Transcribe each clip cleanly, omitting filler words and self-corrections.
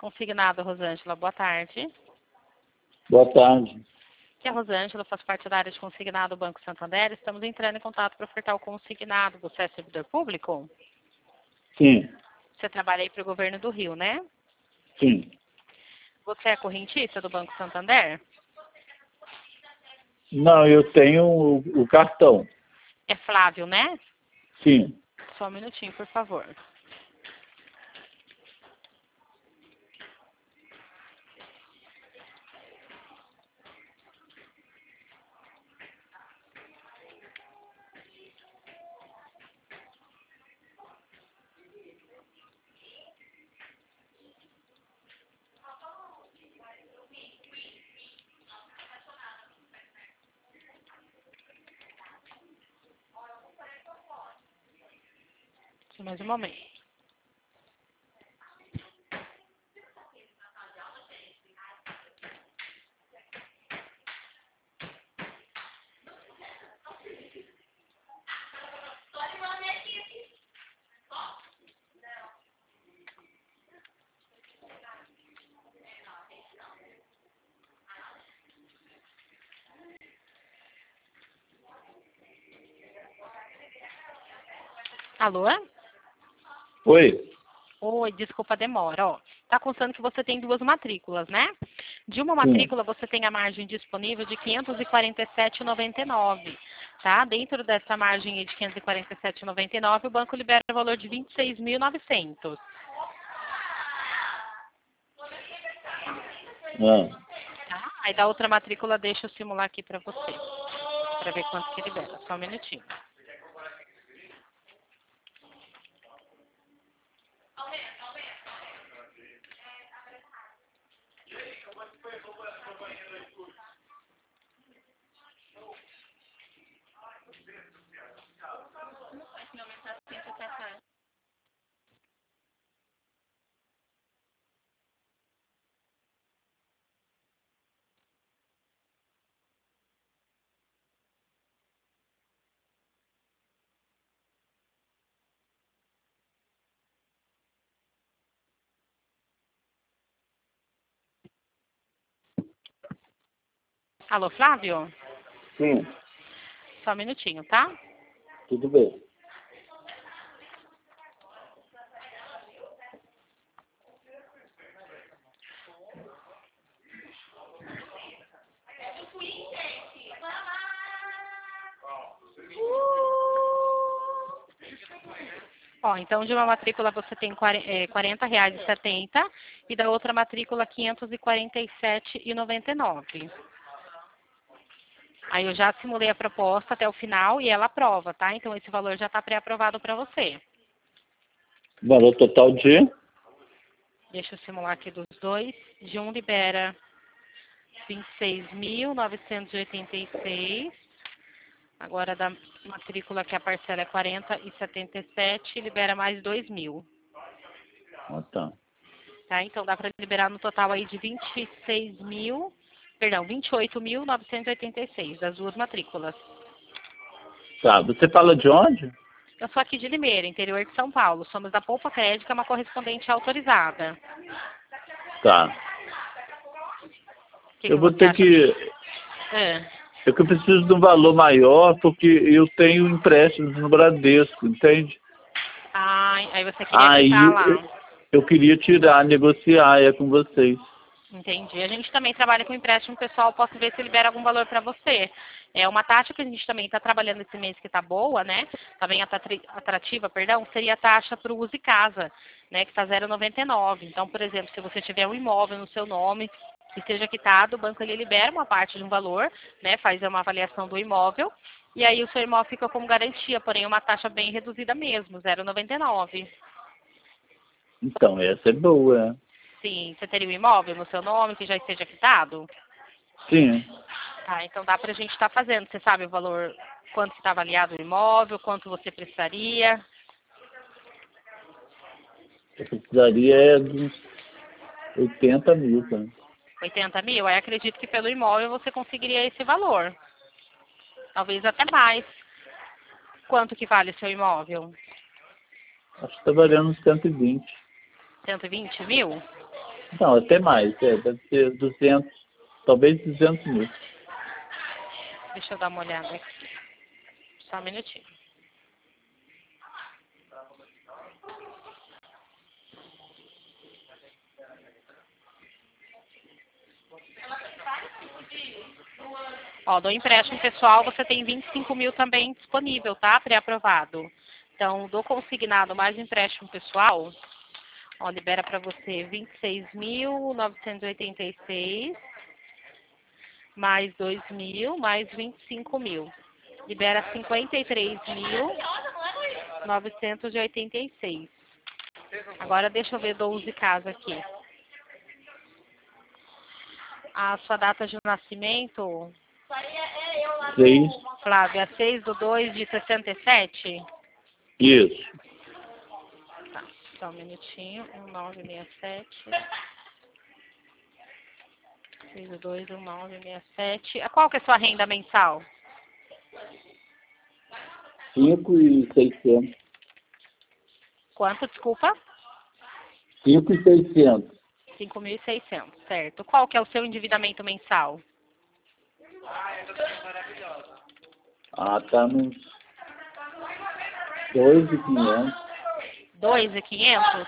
Consignado, Rosângela, boa tarde. Boa tarde. Aqui é a Rosângela, faço parte da área de consignado do Banco Santander. Estamos entrando em contato para ofertar o consignado. Você é servidor público? Sim, Você trabalha aí para o governo do Rio, né? sim. Você é correntista do Banco Santander? Não, eu tenho o cartão. É Flávio, né? Sim. Só um minutinho, por favor. Só mais um momento. Alô? Oi? Oi, desculpa a demora. Ó, tá constando que você tem 2 matrículas, né? De uma Sim. matrícula você tem a margem disponível de R$ 547,99, tá? Dentro dessa margem aí de R$ 547,99, o banco libera o valor de R$ 26.900. Ah, Tá? Aí da outra matrícula deixa eu simular aqui para você, para ver quanto que libera. Só um minutinho. Alô, Flávio? sim, Só um minutinho, tá? tudo bem. Ó, então de uma matrícula você tem R$ 40,70 e da outra matrícula R$ 547,99. Aí eu já simulei a proposta até o final e ela aprova, tá? Então esse valor já está pré-aprovado para você. Valor total de? Deixa eu simular aqui dos dois. De um libera 26.986. Agora da matrícula que a parcela é 40,77, libera mais 2.000. Ah, tá. Tá? Então dá para liberar no total aí de 28.986 das duas matrículas. Tá, você fala de onde? Eu sou aqui de Limeira, interior de São Paulo. Somos da Poupa Crédito, que é uma correspondente autorizada. Tá. O que Eu que vou você ter acha? que... É. É que eu preciso de um valor maior porque eu tenho empréstimos no Bradesco, entende? Ah, aí você queria Aí quitar lá. eu queria tirar, negociar com vocês. Entendi. A gente também trabalha com empréstimo pessoal, posso ver se libera algum valor para você. É uma taxa que a gente também está trabalhando esse mês que está boa, né? Está bem atrativa, perdão, seria a taxa para o uso e casa, né? Que está 0,99. Então, por exemplo, se você tiver um imóvel no seu nome que esteja quitado, o banco ele libera uma parte de um valor, né? Faz uma avaliação do imóvel e aí o seu imóvel fica como garantia, porém uma taxa bem reduzida mesmo, 0,99. Então, essa é boa. Sim, você teria um imóvel no seu nome que já esteja quitado? Sim. Tá, então dá pra gente estar fazendo. Você sabe o valor, quanto está avaliado o imóvel, quanto você precisaria? Eu precisaria de uns 80 mil, tá? 80 mil? Aí acredito que pelo imóvel você conseguiria esse valor. Talvez até mais. Quanto que vale o seu imóvel? Acho que está valendo uns 120. 120 mil? Não, até mais, deve ser 200, talvez 200 mil. Deixa eu dar uma olhada aqui. Só um minutinho. Ó, do empréstimo pessoal você tem 25 mil também disponível, tá? Pré-aprovado. Então, do consignado mais empréstimo pessoal, ó, libera para você 26.986, mais 2 mil, mais 25 mil. Libera 53.986. Agora deixa eu ver 12 casos aqui. A sua data de nascimento, 6, Flávia, 6/2/67? isso. Tá, só um minutinho. 1967. 6/2/1967. Qual que é a sua renda mensal? 5.600. Quanto, desculpa? 5.600. 5.600, certo. Qual que é o seu endividamento mensal? Ah, tá nos 2.500. 2.500?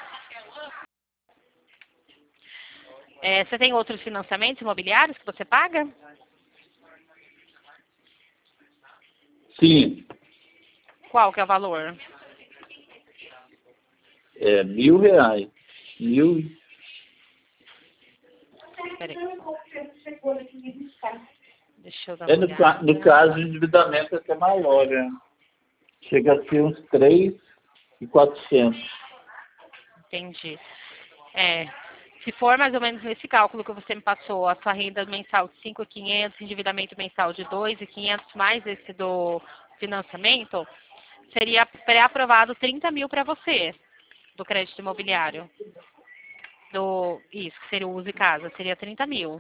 Você tem outros financiamentos imobiliários que você paga? Sim, Qual que é o valor? é R$ 1.000. Mil, Peraí, deixa eu dar é uma olhada. no caso, o endividamento é até maior, né? Chega a ser uns 3.400. Entendi. Se for mais ou menos nesse cálculo que você me passou, a sua renda mensal de 5.500, endividamento mensal de 2.500, mais esse do financiamento, seria pré-aprovado 30 mil para você, do crédito imobiliário. Isso, que seria o uso de casa, seria 30 mil.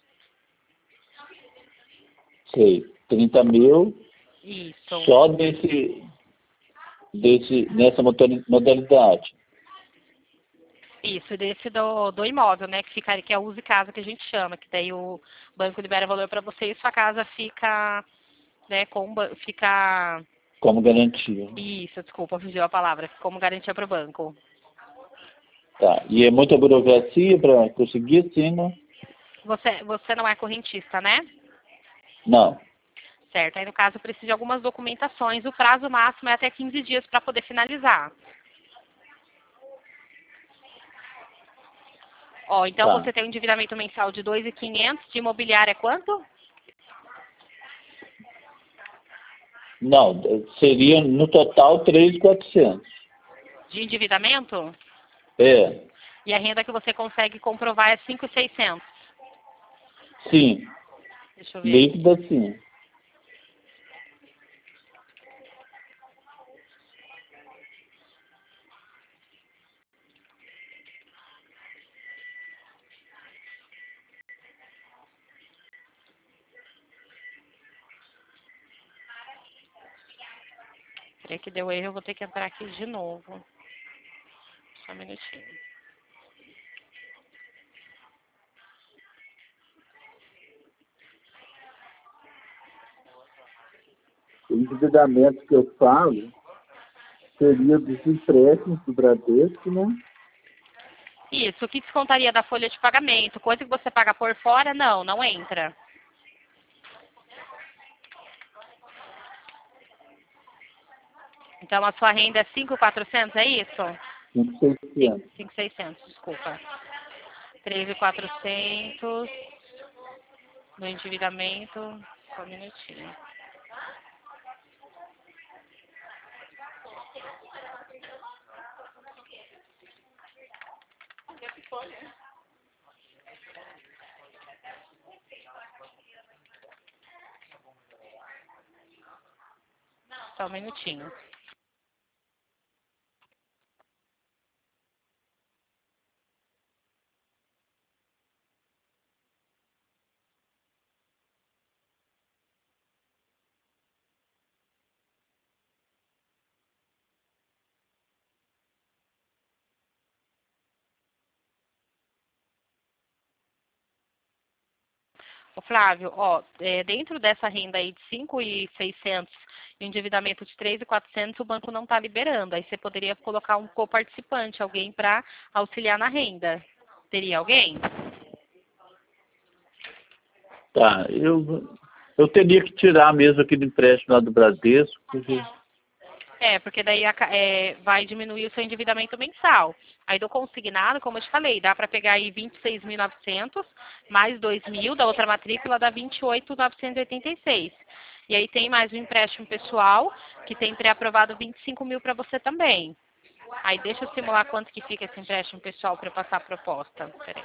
Sei, 30 mil Isso. só nessa modalidade. Isso, desse do imóvel, né? Que é o uso de casa que a gente chama, que daí o banco libera valor para você e sua casa fica, né, fica. Como garantia. Isso, desculpa, fugiu a palavra, como garantia para o banco. Tá. E é muita burocracia para conseguir, sim, né? Você não é correntista, né? Não. Certo. Aí, no caso, precisa de algumas documentações. O prazo máximo é até 15 dias para poder finalizar. Ó, então Tá. você tem um endividamento mensal de 2.500, de imobiliária é quanto? Não, seria no total 3.400. De endividamento? É, E a renda que você consegue comprovar é 5.600. sim. Deixa eu ver aqui. Líquida, sim. Peraí que deu erro, eu vou ter que entrar aqui de novo. Só um minutinho. O endividamento que eu falo seria dos empréstimos do Bradesco, né? Isso, o que descontaria da folha de pagamento? Coisa que você paga por fora, não entra. Então a sua renda é 5.400, é isso? 5.600. 5.600, desculpa. 3.400 no endividamento. Só um minutinho. Só um minutinho. Ô Flávio, ó, dentro dessa renda aí de 5.600 e um endividamento de 3.400, o banco não está liberando. Aí você poderia colocar um coparticipante, alguém para auxiliar na renda. Teria alguém? Tá, eu teria que tirar mesmo aquele empréstimo lá do Bradesco, porque... Porque daí vai diminuir o seu endividamento mensal. Aí do consignado, como eu te falei, dá para pegar aí 26.900 mais 2.000 da outra matrícula dá 28.986. E aí tem mais um empréstimo pessoal, que tem pré-aprovado 25.000 para você também. Aí deixa eu simular quanto que fica esse empréstimo pessoal para eu passar a proposta. Peraí.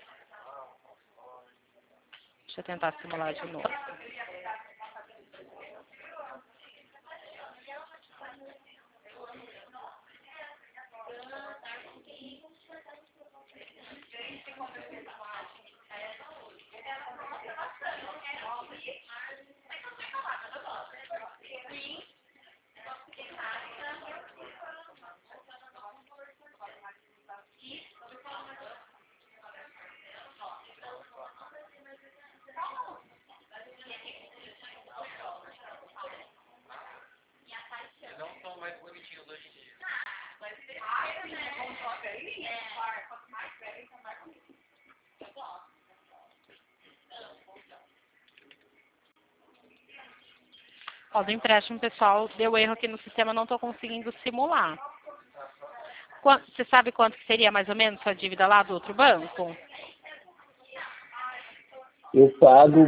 Deixa eu tentar simular de novo. Ó, do empréstimo pessoal, deu erro aqui no sistema, não estou conseguindo simular. Você sabe quanto que seria mais ou menos sua dívida lá do outro banco? Eu pago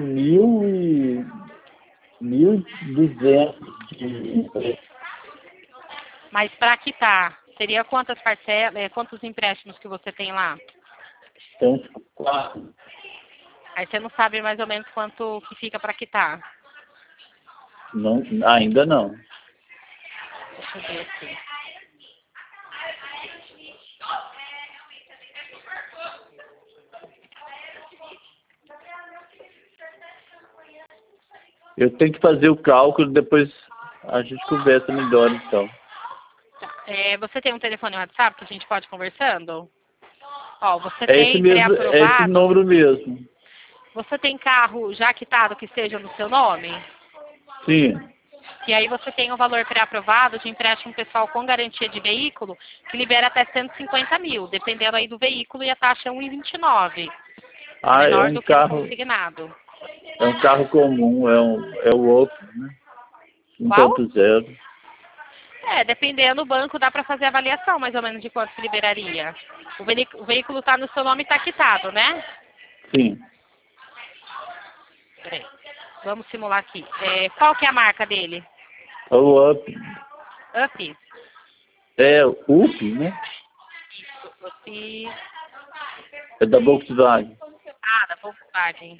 1.200 de... Mas para quitar, seria quantas parcelas, quantos empréstimos que você tem lá? Então, 4. Aí você não sabe mais ou menos quanto que fica para quitar. Não, ainda não. Deixa eu ver aqui. Eu tenho que fazer o cálculo, depois a gente conversa melhor, então. Você tem um telefone WhatsApp que a gente pode ir conversando? Ó, você É tem esse mesmo, é esse pré-aprovado? número mesmo. Você tem carro já quitado que esteja no seu nome? Sim. E aí você tem o valor pré-aprovado de empréstimo pessoal com garantia de veículo, que libera até 150.000, dependendo aí do veículo, e a taxa é 1,29. Ah, é Menor um do que no carro, consignado. é um carro comum, é o outro, né? Qual? 1.0. Dependendo do banco, dá para fazer avaliação, mais ou menos, de quanto se liberaria. O veículo está no seu nome e está quitado, né? Sim. Peraí. Vamos simular aqui. Qual que é a marca dele? É o UP. Up? É o UP, né? Up. É da Volkswagen. Ah, da Volkswagen.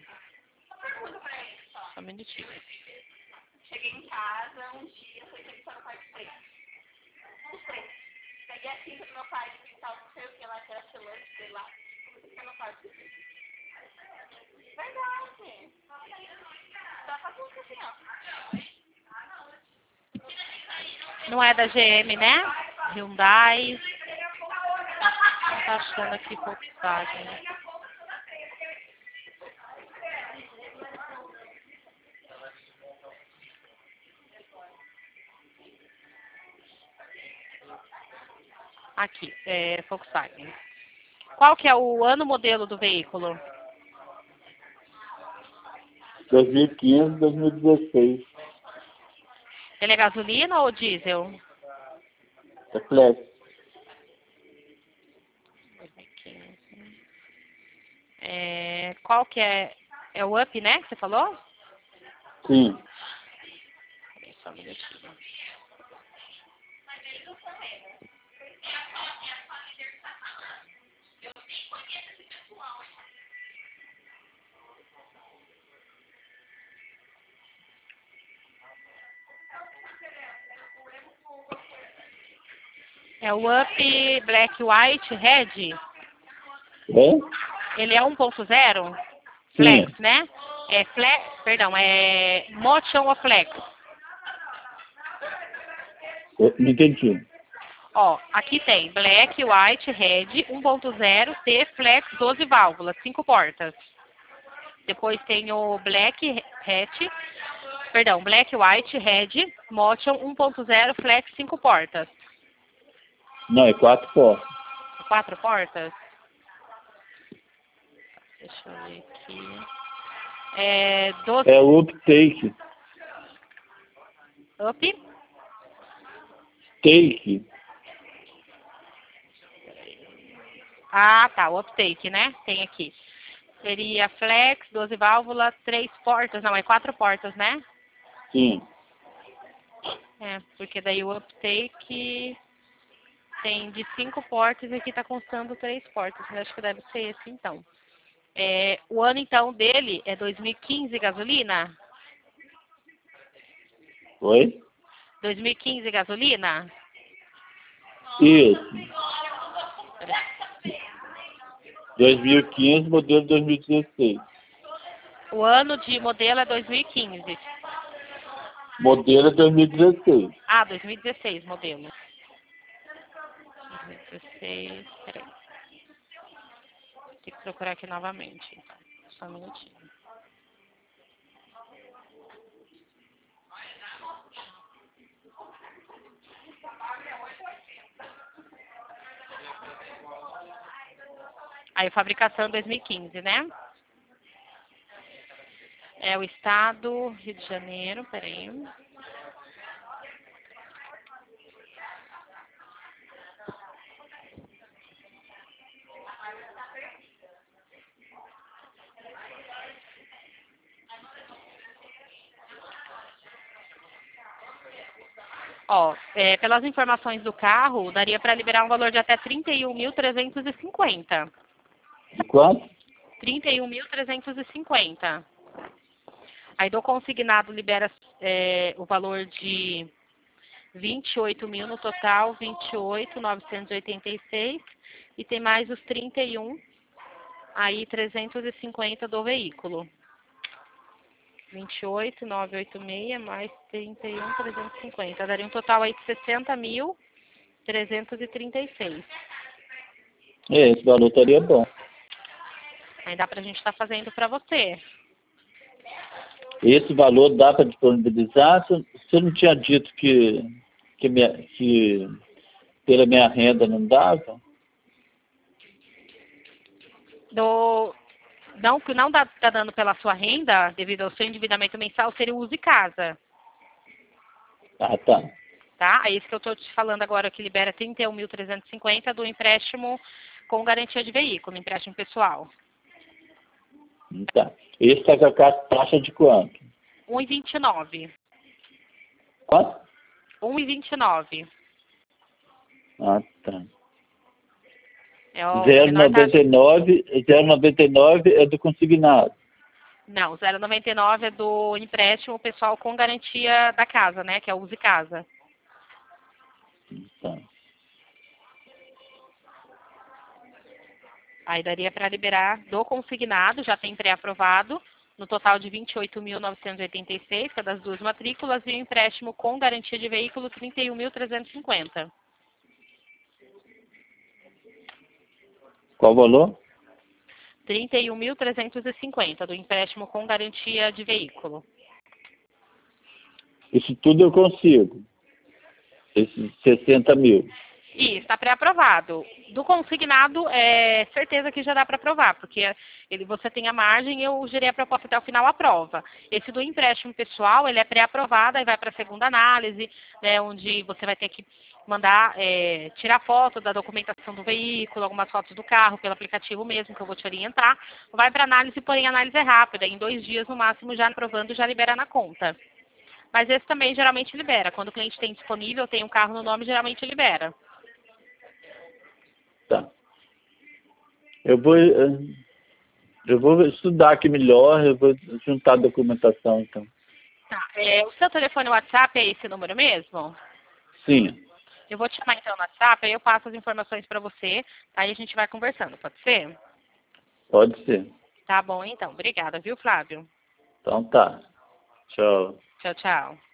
Só um minutinho. Cheguei em casa um dia, foi entrevistar no quarto 3. Peguei a tinta do meu pai de pintar não sei o que lá, que era selante, sei lá. Fica no quarto 3. Verdade. Só faz isso assim, ó. Não é da GM, né? Hyundai. Não tá achando aqui Volkswagen. Aqui, Volkswagen. Qual que é o ano modelo do veículo? 2015, 2016. Ele é gasolina ou diesel? É flex. 2015. Qual que é? É o Up, né? Que você falou? Sim. Só um minutinho. É o Up Black White Red. É? Ele é 1.0? Sim. Flex, né? É Motion ou Flex? Eu não entendi. Ó, aqui tem Black, White, Red, 1.0, T, Flex, 12 válvulas, 5 portas. Depois tem o Black White Red Motion 1.0 Flex 5 portas. Não, é 4 portas. 4 portas? Deixa eu ver aqui. É o Uptake. Up? Take. Ah, tá, o Uptake, né? Tem aqui. Seria Flex, 12 válvulas, 3 portas. Não, é 4 portas, né? Sim. Porque daí o Uptake tem de 5 portas e aqui tá constando 3 portas. Eu acho que deve ser esse, então. O ano, então, dele é 2015 gasolina? Oi? 2015 gasolina? Isso. 2015, modelo 2016. O ano de modelo é 2015. Modelo é 2016. Ah, 2016 modelo. 2016, peraí. Tem que procurar aqui novamente. Então. Só um minutinho. Aí, fabricação 2015, né? É o estado Rio de Janeiro, peraí. Ó, pelas informações do carro, daria para liberar um valor de até 31.350. De quanto? 31.350. Aí do consignado libera o valor de 28 mil no total, 28.986. E tem mais os 31, aí 350 do veículo. 28.986 mais 31.350. Daria um total aí de 60.336. Esse valor estaria bom. Aí dá pra gente estar fazendo para você. Esse valor dá para disponibilizar? Você não tinha dito que pela minha renda não dava? Não, que não tá dando pela sua renda, devido ao seu endividamento mensal, seria o Use Casa. Ah, tá. Tá? É isso que eu estou te falando agora, que libera 31.350 do empréstimo com garantia de veículo, empréstimo pessoal. Tá. Esse está com a taxa de quanto? 1,29. Quanto? 1,29. Ah, tá. É o menor taxa. 0,99 é do consignado. Não, 0,99 é do empréstimo pessoal com garantia da casa, né? Que é o Use Casa. Tá. Aí daria para liberar do consignado, já tem pré-aprovado, no total de 28.986, que é das duas matrículas, e o empréstimo com garantia de veículo, 31.350. Qual o valor? 31.350 do empréstimo com garantia de veículo. Isso tudo eu consigo. Esses 60 mil. E está pré-aprovado. Do consignado, é certeza que já dá para aprovar, porque você tem a margem e eu gerei a proposta até o final, aprova. Esse do empréstimo pessoal, ele é pré-aprovado, aí vai para a segunda análise, né, onde você vai ter que mandar, tirar foto da documentação do veículo, algumas fotos do carro, pelo aplicativo mesmo, que eu vou te orientar. Vai para análise, porém a análise é rápida, em 2 dias no máximo, já aprovando, já libera na conta. Mas esse também geralmente libera. Quando o cliente tem disponível, tem um carro no nome, geralmente libera. Tá. Eu vou estudar aqui melhor, eu vou juntar a documentação, então. Tá. O seu telefone WhatsApp é esse número mesmo? Sim, Eu vou te chamar então no WhatsApp, aí eu passo as informações para você, aí a gente vai conversando, pode ser? pode ser. Tá bom, então. Obrigada, viu, Flávio? Então tá. Tchau. Tchau, tchau.